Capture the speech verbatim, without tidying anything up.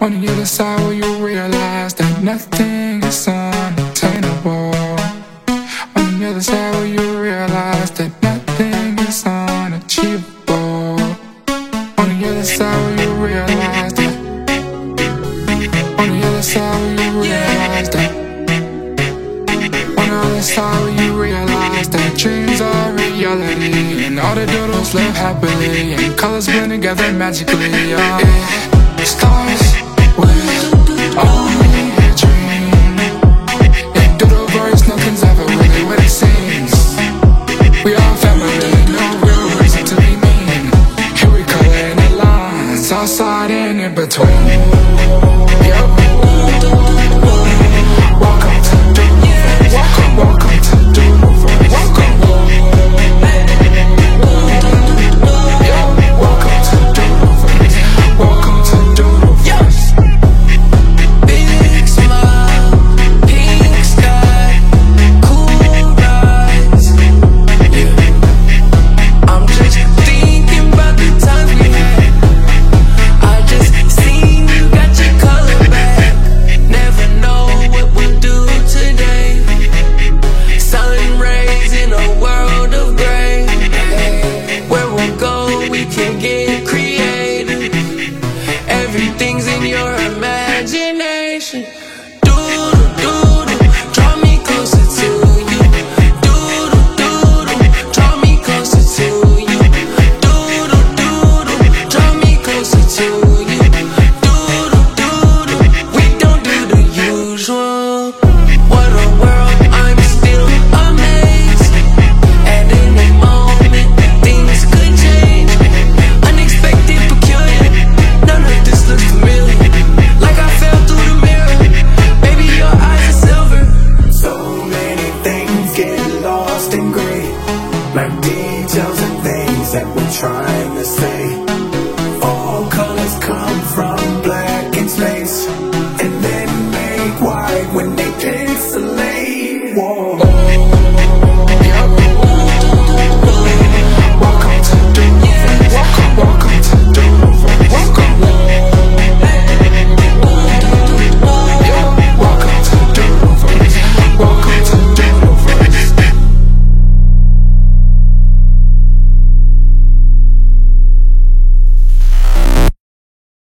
On the other side where you realize that nothing is unattainable. On the other side where you realize that nothing is unachievable. On the other side where you realize that. On the other side where you realize that. On the other side where you realize that dreams are reality, and all the doodles live happily, and colors blend together magically. Yeah. It starts with only a dream. In doodle verse, nothing's ever really what it seems. We all family, no real reason to be mean. Here we color in the lines, outside and in between. Yep. Welcome to Doodleverse. Welcome, welcome to Doodleverse. Welcome. Everything's in your imagination. Doodle, doodle, draw me closer to you. Doodle, doodle, draw me closer to you. Doodle, doodle, draw me closer to you. Doodle, doodle, we don't do the usual. What a world, I'm still amazed. At any moment, things could change. Unexpected, peculiar, none of this looks familiar. Like I fell through the mirror. Baby, your eyes are silver. So many things get lost in gray, like details and things that we're trying